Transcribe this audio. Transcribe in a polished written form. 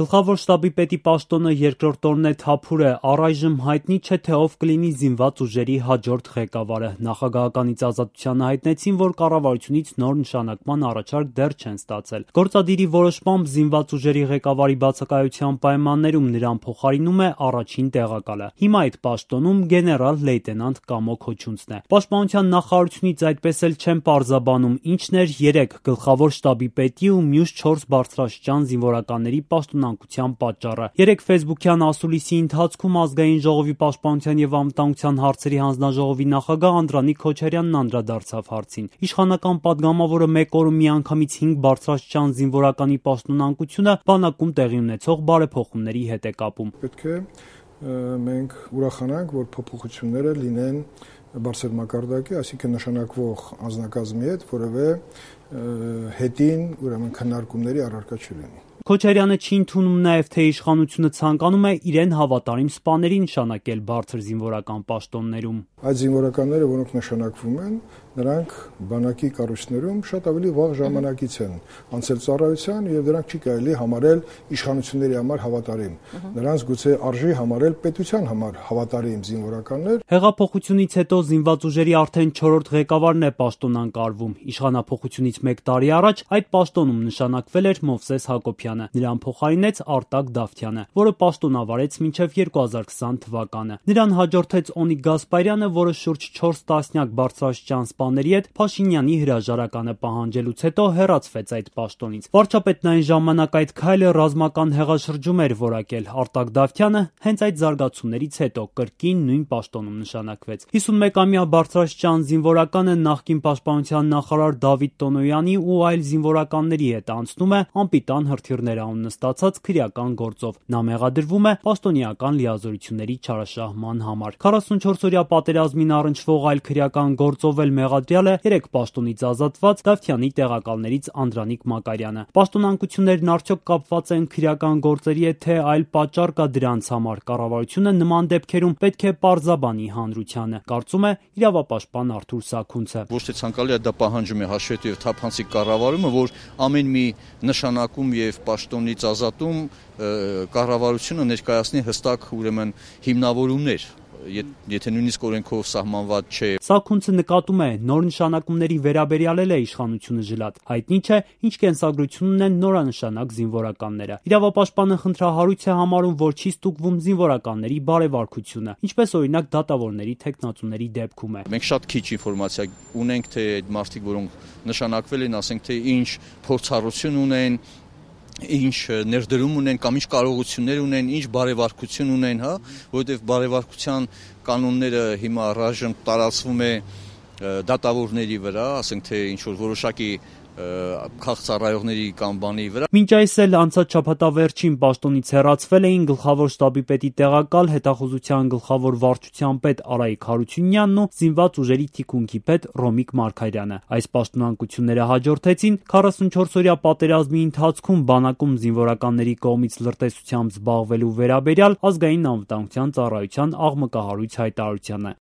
Գլխավոր շտաբի պետի պաշտոնը երկրորդ օրն է թափուր է, առայժմ հայտնի չէ, թե ով կլինի զինված ուժերի հաջորդ ղեկավարը։ Նախագահականից Ազատությանը հայտնեցին, որ կառավարությունից նոր նշանակման առաջարկ դեռ չեն ստացել։ Գործադիրի որոշմամբ զինված ուժերի ղեկավարի բացակայության պայմաններում նրան փոխարինում է առաջին տեղակալը։ Հիմա այդ պաշտոնում գեներալ-լեյտենանտ Կամո Քոչունցն է։ Պաշտպանության նախարարությունից այդպես էլ չեն պարզաբանում ինչն էր 3 գլխավոր շտաբի պետի ու մյուս 4 բարձրաստիճան զինվորականների պաշտոնանկության պատճառը։ 3 ֆեյսբուքյան ասուլիսի ընթացքում Ազգային ժողովի պաշտպանության եւ անվտանգության հարցերի հանձնաժողովի նախագահ Անդրանիկ Քոչարյանն անդրադարձավ հարցին։ Իշխանական падգամավորը մեկ օրում միանգամից 5 բարձրաստիճան զինվորականի պաշտոնանկությունը բանակում տեղի ունեցող բարեփոխումների հետ է կապում։ Պետք է մենք ուրախանանք, որ փոփոխությունները լինեն բարձր մակարդակի, այսինքն նշանակվող անձնակազմի հետ որևէ հետին ուրեմն քննարկումների առարկա չլինի։ Քոչարյանը չի ընդունում նաև, թե իշխանությունը ցանկանում է իրեն հավատարիմ սպաների նշանակել բարձր զինվորական պաշտոններում։ Այդ զինվորականները, որոնք նշանակվում են, նրանք բանակի կառույցներում շատ ավելի վաղ ժամանակից են անցել ծառայության եւ դրանք չի կարելի համարել իշխանությունների համար հավատարիմ։ Նրանց գուցե արժի համարել պետության համար հավատարիմ զինվորականներ։ Հեղափոխությունից հետո զինված ուժերի արդեն 4-րդ ղեկավարն է պաշտոնանկարվում։ Իշխանափոխությունից 1 տարի առաջ այդ պաշտոնում նշանակվել էր Մովսես Հակոբյանը։ Նրան փոխարինեց Արտակ Դավթյանը, որը պաշտոնավարեց մինչև 2020 թվականը։ Նրան հաջորդեց Օնիկ Գասպարյանը, որը շուրջ 4 տասնյակ բարձրաստիճան սպաների հետ Փաշինյանի հրաժարականը պահանջելուց հետո հեռացվեց այդ պաշտոնից։ Վարչապետն այն ժամանակ այդ քայլը ռազմական հեղաշրջում էր որակել։ Արտակ Դավթյանը հենց այդ զարգացումներից հետո կրկին նույն պաշտոնում նշանակվեց։ 51-ամյա բարձրաստիճան զինվորականը նախկին պաշտպանության նախարար Դավիթ Տոնոյանի ու այլ զինվորականների հետ անցնում է անպիտան հրթիռներ անուն նստացած քրեական գործով։ Նա մեղադրվում է պաշտոնեական լիազորությունների չարաշահման համար։ 44-օրյա պատերազմին առնչվող այլ քրեական գործով էլ մեղադրյալ է 3 պաշտոնից ազատված Դավթյանի տեղակալներից Անդրանիկ Մակարյանը։ Պաշտոնանկություններն արդյոք կապված են քրեական գործերի հետ, թե այլ պատճառ կա դրանց համար։ Կառավարությունը նման դեպքերում պետք է պարզաբանի հանրությանը, կարծում է իրավապաշտպան Արթուր Սաքունցը։ Ոչ թե ցանկալի է, դա պահանջում է հաշվետու եւ թափանցիկ կառավարումը, որ ամեն մի նշանակում եւ պաշտոնից ազատում կառավարությունը ներկայացնի հստակ ուրեմն հիմնավորումներ, եթե նույնիսկ օրենքով սահմանված չէ։ Սաքունցը նկատում է, նոր նշանակումների վերաբերյալ է իշխանությունը ժլատ։ Հայտնի չէ, ինչ կենսագրություն ունեն նորանշանակ զինվորականները։ Իրավապաշտպանը խնդրահարույց է համարում, որ չի ստուգվում զինվորականների բարեվարքությունը, ինչպես օրինակ դատավորների թեկնածուների դեպքում է։ Մենք շատ քիչ ինֆորմացիա ունենք, թե այդ մարդիկ, որոնք նշանակվել են, ասենք թե ինչ փորձառություն ունեն, ինչ ներդրում ունեն կամ ինչ կարողություններ ունեն, ինչ բարեվարքություն ունեն, հա, որովհետև բարեվարքության կանոնները հիմա առայժմ տարածվում է դատավորների վրա, ասենք թե ինչ որ որոշակի քաղցառայողների կամ բանի վրա։ Մինչ այս էլ անցած շաբաթավերջին պաշտոնից հեռացվել էին գլխավոր շտաբի պետի տեղակալ, հետախուզության գլխավոր վարչության պետ Արայիկ Հարությունյանն ու զինված ուժերի թիկունքի պետ Ռոմիկ Մարգարյանը։ Այս պաշտոնանկությունները հաջորդեցին 44-օրյա պատերազմի ընթացքում բանակում զինվորականների կողմից լրտեսությամբ զբաղվելու վերաբերյալ ազգային անվտանգության ծառայության աղմկահարույց հայտարարությանը։